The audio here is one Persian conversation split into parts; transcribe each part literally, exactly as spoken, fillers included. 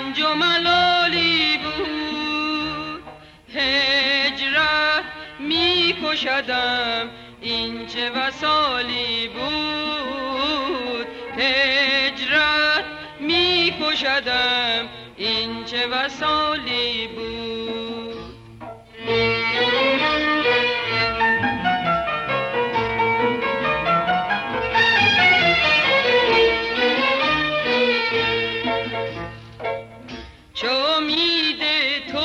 رنج و ملالی بود، هجرت می کشدم این چه وصالی بود، هجرت می کشدم این چه وصالی بود. چو امید تو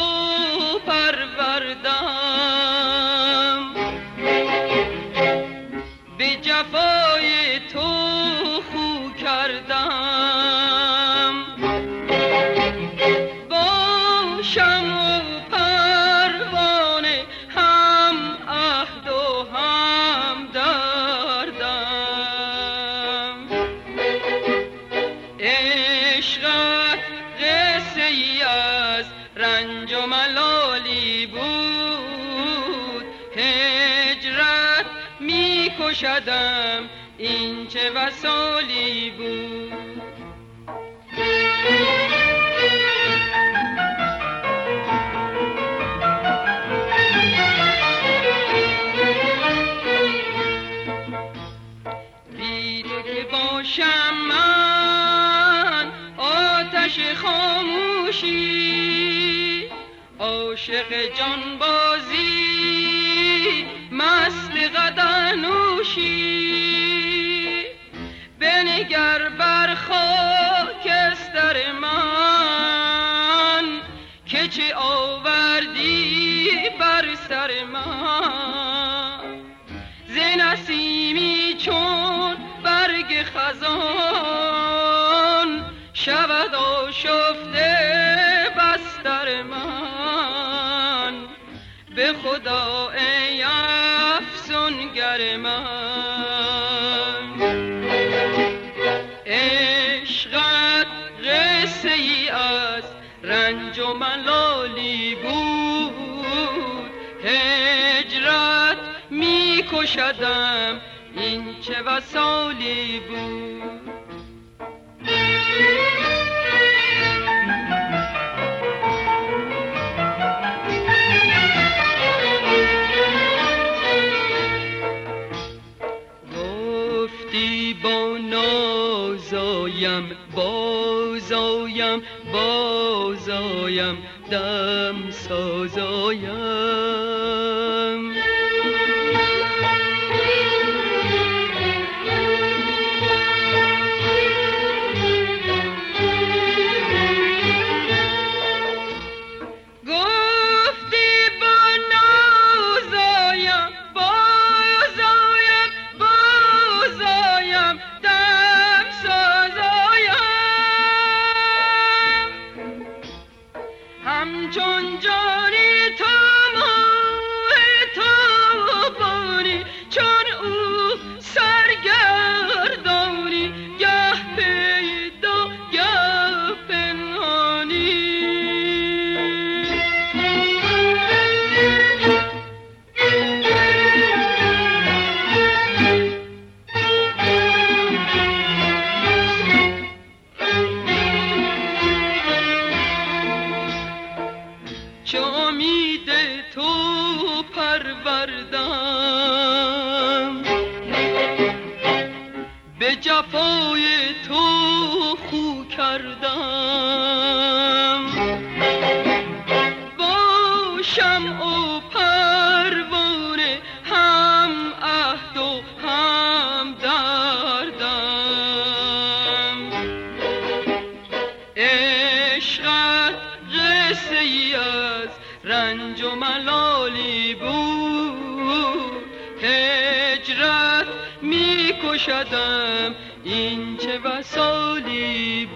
پروردم، به جفای تو خو کردم، با شمع و پروانه هم عهد و هم دردم. عشقت قصه ای از رنج و ملالی بود، هجرت می کشدم این چه وصالی بود. بی تو که باشم من آتش خاموشی، عاشق جانبازی، مست قدنوشی. بنگر بر خاکستر من که چه آوردی بر سر من. ز نسیمی چون برگ خزان شود آشفته بستر من. به خدا ای افسونگر من، عشقت قصه ای از رنج و ملالی بود، هجرت می کشدم این چه وصالی بود. با نازایم بازایم بازایم دم سازایم. همچون جانی تو ماه تو بانی، چون او سرگردانی، گه پیدا گه پنهانی. چو امید تو پروردم، به جفای تو خو کردم، با شمع و پروانه هم عهد و هم دردم. عشقت قصه ای از رنج و ملالی بود، هجرت می کشدم این چه وصالی بود.